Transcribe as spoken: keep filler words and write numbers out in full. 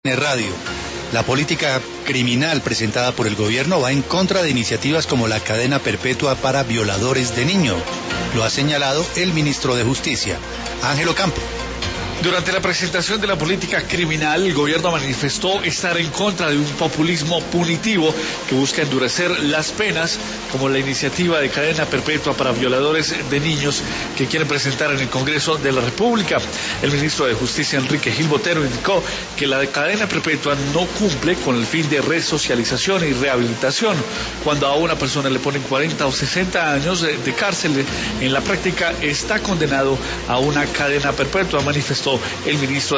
Radio. La política criminal presentada por el gobierno va en contra de iniciativas como la cadena perpetua para violadores de niños. Lo ha señalado el ministro de Justicia, Ángelo Campo. Durante la presentación de la política criminal, el gobierno manifestó estar en contra de un populismo punitivo que busca endurecer las penas, como la iniciativa de cadena perpetua para violadores de niños que quieren presentar en el Congreso de la República. El ministro de Justicia, Enrique Gil Botero, indicó que la cadena perpetua no cumple con el fin de resocialización y rehabilitación. Cuando a una persona le ponen cuarenta o sesenta años de, de cárcel, en la práctica está condenado a una cadena perpetua, manifestó el ministro